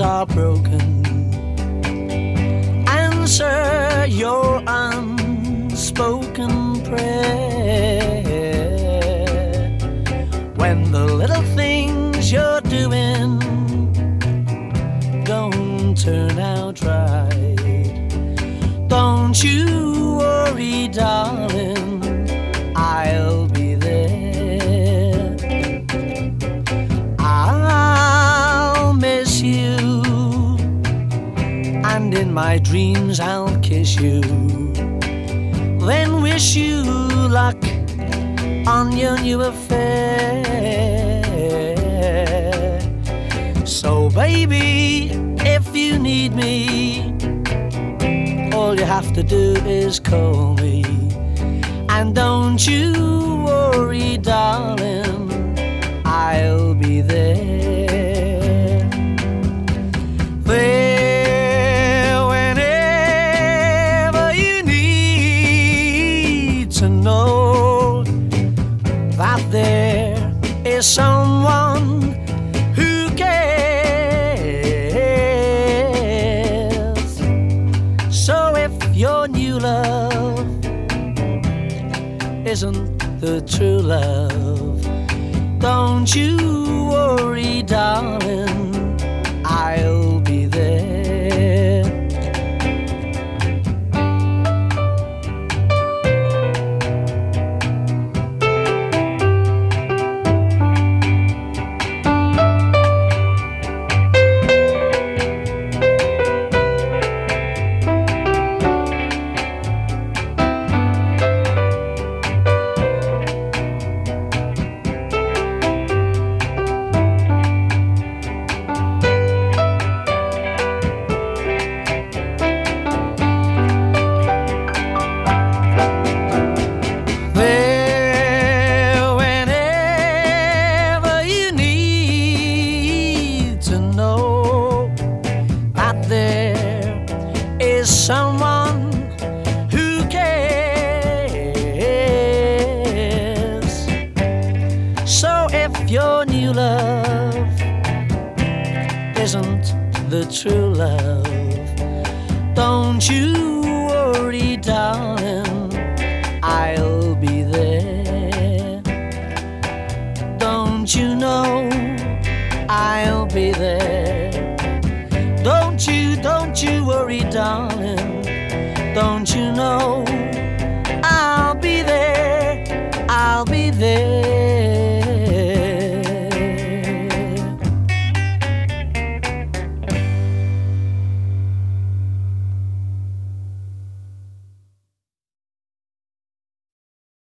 are broken. Answer your unspoken prayer. When the little things you're doing don't turn out right, don't you worry, darling, I'll be there. I'll miss you, and in my dreams I'll kiss you, then wish you luck on your new affair. So baby, if you need me, all you have to do is call me. And don't you worry, darling, I'll be there. There whenever you need to know that there is someone who cares. So if your new love isn't the true love, don't you worry, darling, I'll be there. Someone who cares. So if your new love isn't the true love, don't you worry, darling, I'll be there. Don't you know I'll be there? Don't you worry, darling,